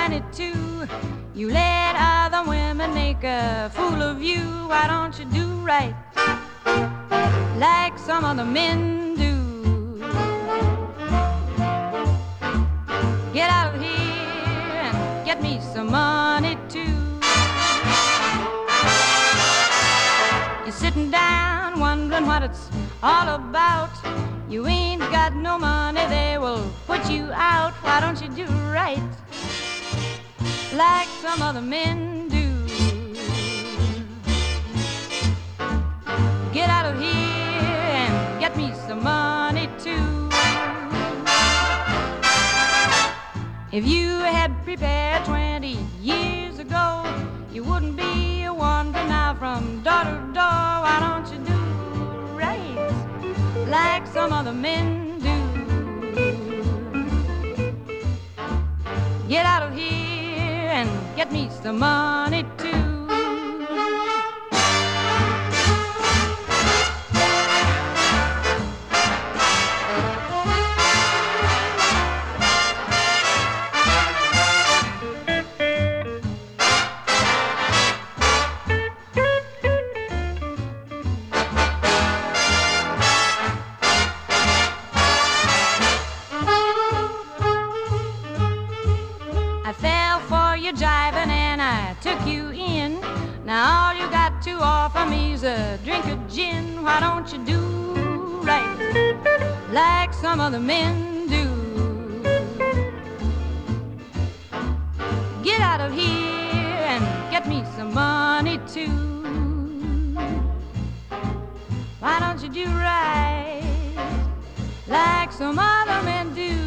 22. You let other women make a fool of you. Why don't you do right like some other men do? Get out of here and get me some money too. You're sitting down wondering what it's all about. You ain't got no money, they will put you out. Why don't you do right like some other men do? Get out of here and get me some money too. If you had prepared 20 years ago, you wouldn't be wandering now from door to door. Why don't you do right like some other men do? Get out of here and get me some money too. Jiving and I took you in. Now all you got to offer me's a drink of gin. Why don't you do right like some other men do? Get out of here and get me some money too. Why don't you do right like some other men do?